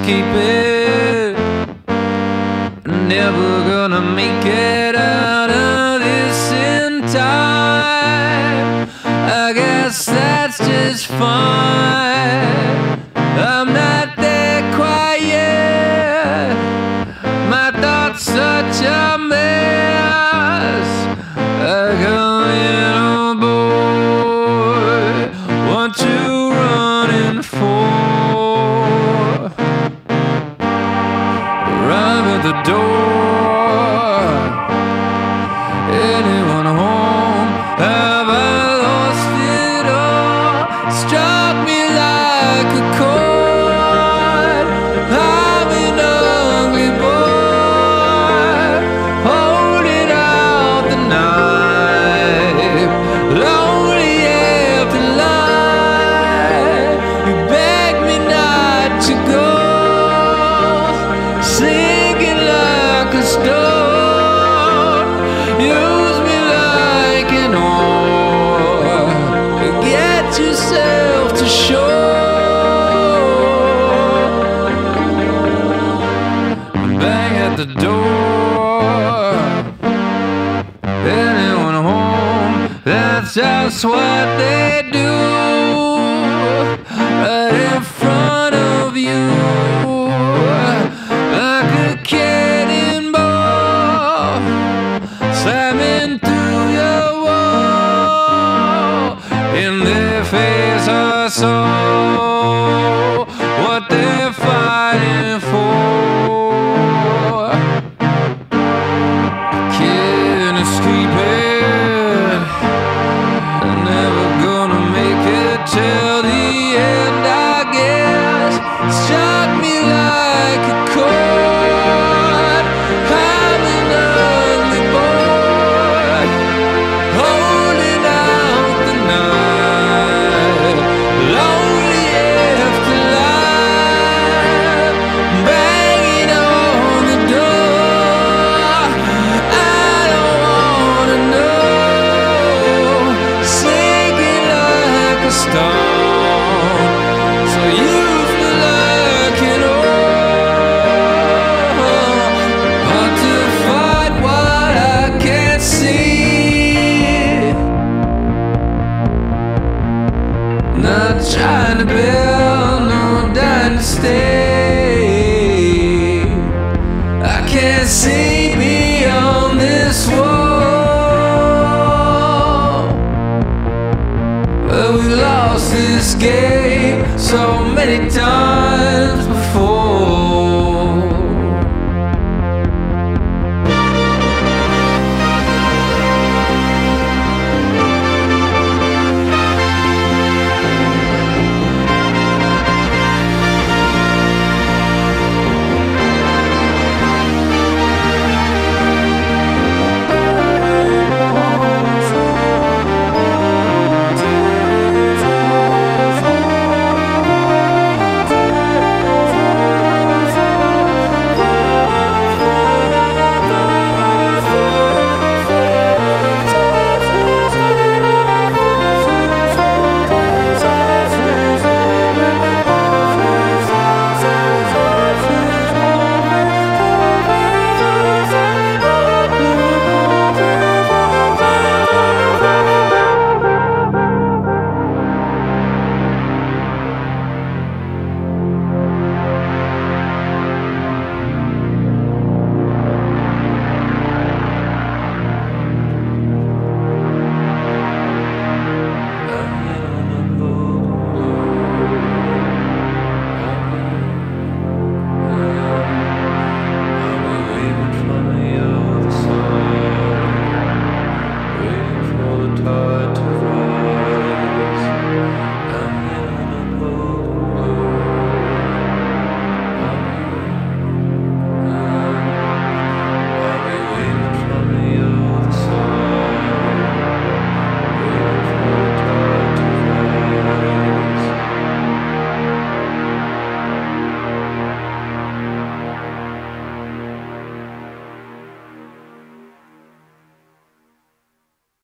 escape it. Never gonna make it out of this in time. I guess that's just fine. I'm not there quite yet. My thoughts such a mess. Like a little boy, what you running for? Arrive at the door. Anyone home? Have I lost it all? Struck me like a chord. I'm an ugly boy, holding out the knife. Lonely after life, you beg me not to go. Sinking like a stone, use me like an oar to get yourself to shore. Bang at the door. Anyone home? That's just what they do. Right in front of you, like a cannonball, slamming through your wall. In their face I saw what they're fighting for. Can't escape it. Never gonna make it till the end, I guess. Struck me like a chord. I'm an ugly boy, holding out the knife. Lonely after life, banging on the door. I don't wanna know. Sinking like a stone, so use me like an oar. But to fight what I can't see, not trying to build no dynasty. I can't see beyond this wall. But we lost this game so many times before.